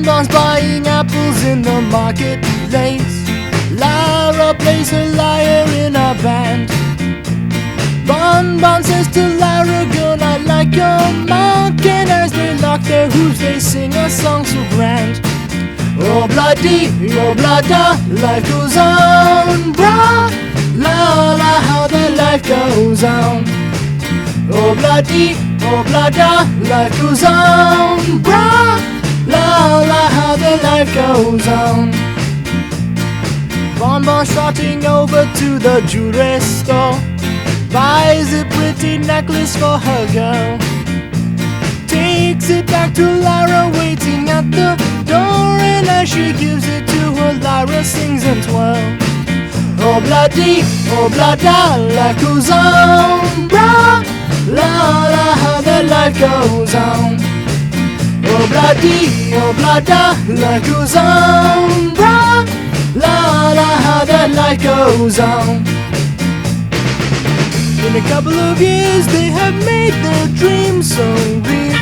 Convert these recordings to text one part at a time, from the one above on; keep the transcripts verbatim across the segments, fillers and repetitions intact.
Bonbons buying apples in the marketplace. Lara plays her lyre in a band. Bonbon says to Lara, girl, I like your mark. And as they lock their hooves, they sing a song so grand. Oh bloody, oh blada, life goes on, brah. La la, how the life goes on. Oh bloody, oh blada, life goes on, brah. La la, how the life goes on. Bonbon trotting over to the jewelry store, buys a pretty necklace for her girl. Takes it back to Lara waiting at the door, and as she gives it to her, Lara sings and twirls. Oh bloody, oh blada, life goes on, brah. La la, how the life goes on. Oh bloody, oh blada, life goes on, brah. La la, how the life goes on. In a couple of years they have made their dreams so real.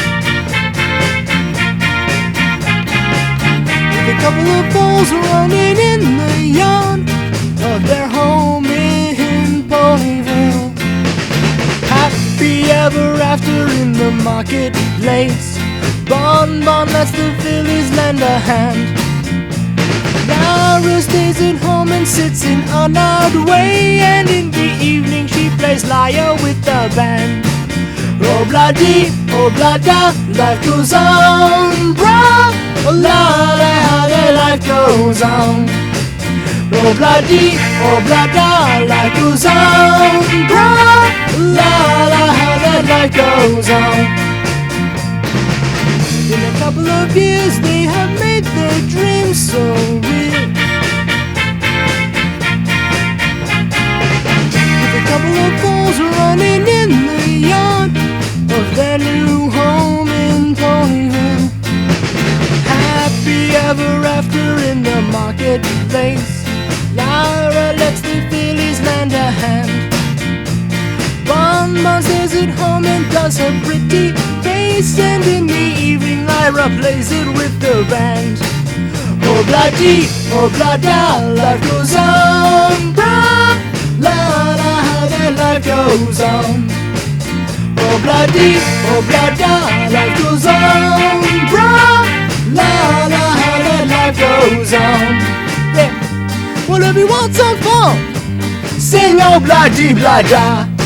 With a couple of balls running in the yard of their home in Ponyville. Happy ever after in the marketplace. Bonbon lets the fillies lend a hand. Lara stays at home and sits in an odd way, and in the evening she plays lyre with the band. Oh bloody, oh blada, life goes on, brah. Oh la la, how the life goes on. Oh bloody, oh blada, life goes on, brah. La la, how the life goes on. In a couple of years they have made their dreams so real. With a couple of balls running in the yard of their new home in Ponyville. Happy ever after in the marketplace. Lara lets the fillies lend a hand. Bonbon stays at home and does her pretty face, and in the evening Lara plays it with the band. Oh bloody, oh blada, life goes on, brah. La la, how the life goes on. Oh bloody, oh blada, life goes on, brah. La la, how the life goes on. Yeah. Well, if you want some fun, sing oh bloody blada.